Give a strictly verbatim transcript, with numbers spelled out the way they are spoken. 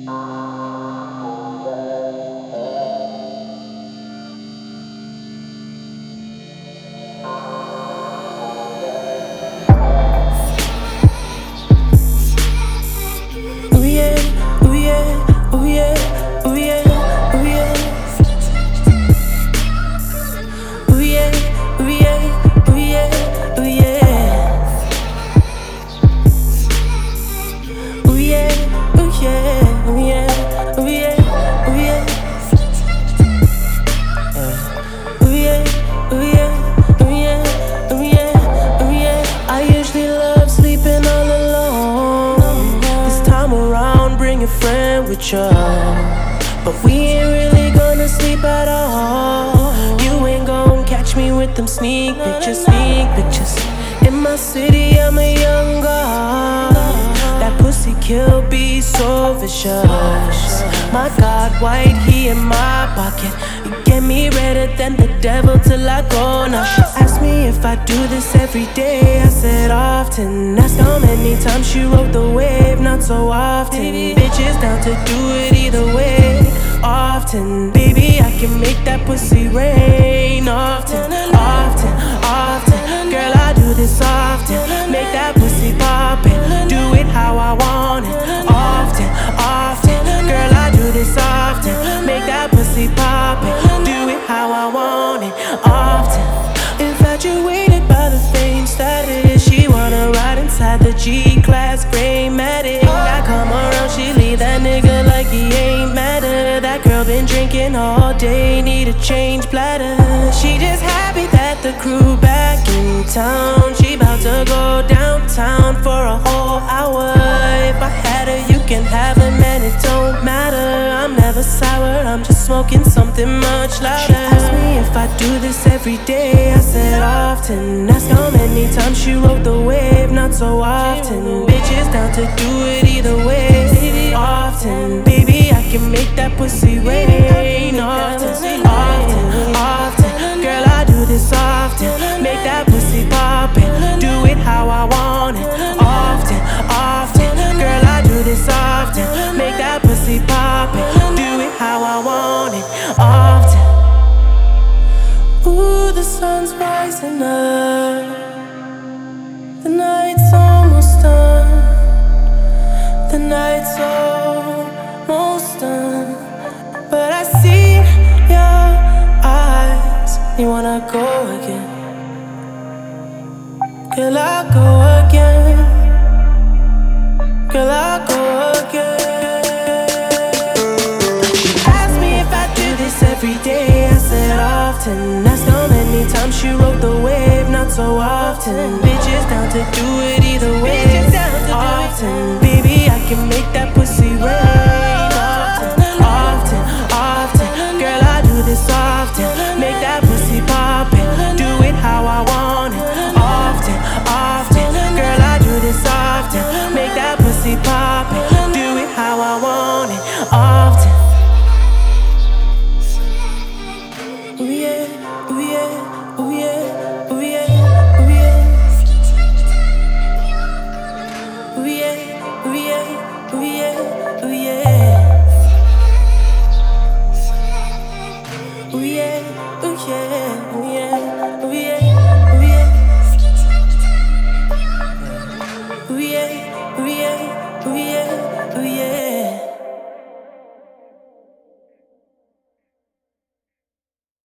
Ooh yeah, ooh yeah, ooh yeah, ooh yeah, ooh yeah. Ooh yeah, ooh yeah, ooh yeah, ooh yeah. Ooh yeah, ooh yeah, ooh yeah, ooh yeah, ooh yeah. Ooh yeah, ooh yeah, ooh yeah, ooh yeah, ooh yeah. I usually love sleeping all alone. This time around, bring a friend with you. But we ain't really gonna sleep at all. You ain't gon' catch me with them sneak pictures, sneak pictures. In my city, I'm a young god. That pussy kill be so vicious. My God, white, he in my pocket. You get me redder than the devil till I go. Now she asked me if I do this every day. I said often. Asked how many times she rode the wave. Not so often. Bitches down to do it either way. Often, baby, I can make that pussy rain. Often, often, often. Girl, I do this often. Make that pussy poppin'. Do it how I want it. Often, often. Girl, I do this often. Make that pussy poppin'. Do it how I want it. Often. Infatuated by the fame status. She wanna ride inside the G-Class Greymatic. I come around, she leave that nigga like he ain't matter. That girl been drinking all day, need a change bladder. She just happy that the crew back in town. She bout to go downtown for a whole hour. If I had her, you can have her, man, it don't matter. I'm never sour, I'm just smoking something much louder. She asked me if I do this every day. I said often. Asked how many times she rode the wave. Not so often. Bitches down to do it either way. Often, baby, I can make that pussy rain. Often, often, often. Girl, I do this often. Make that pussy poppin'. Do it how I want it. Often, often. Girl, I do this often. Make that pussy poppin'. Do it how I want it. Often. Ooh, the sun's rising up. The night's almost done. The night's almost done. But I see your eyes. You wanna go again? Girl, I'll go again. Girl, I'll go again. She asked me if I do this every day. I said often. Asked how many times she rode the wave. Not so often. Bitches down to do it either way. Often, baby, I can make that pussy rain. Often, often, often. Girl, I do this often. Make that pussy poppin'. Do it how I want it. Often, often. Girl, I do this often. Make that pussy poppin'. Do it how I want it. Often. Ooh yeah, ooh yeah, ooh yeah, ooh yeah, ooh yeah. Ooh yeah, ooh yeah, ooh yeah, ooh yeah. Ooh yeah, ooh yeah, ooh yeah, ooh yeah, ooh yeah. Ooh yeah, ooh yeah, ooh yeah, ooh yeah.